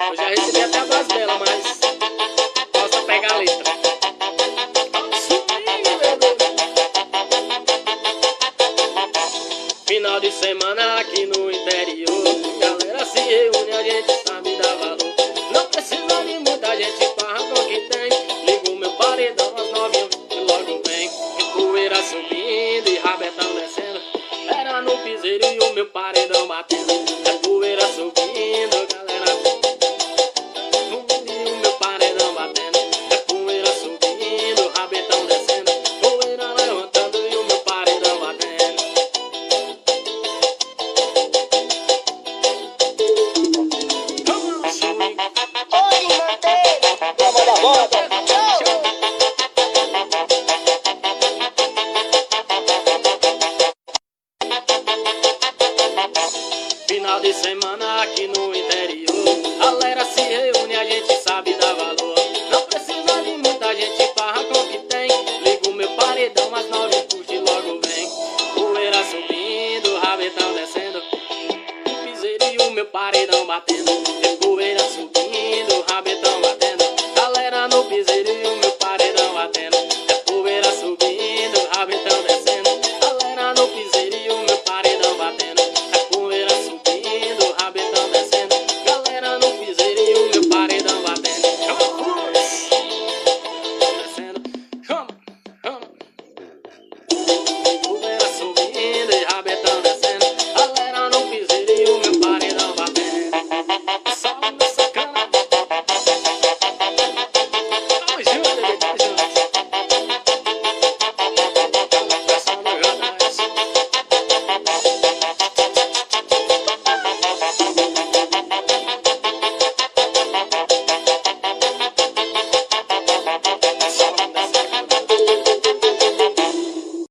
Eu já recebi até a voz dela, mas posso pegar a letra. Final de semana aqui no interior, galera se reúne, a gente sabe dar valor. Não precisa de muita gente pra razão que tem. Ligo meu paredão às 9 e logo vem. Poeira subindo e rabetão descendo, era no piseiro e o meu paredão batendo. É poeira subindo, galera, e o meu paredão batendo. É poeira subindo, rabetão descendo, poeira levantando e o meu paredão batendo. Oi, manteiga. Vamos dar volta. Final de semana aqui no interior, galera se reúne.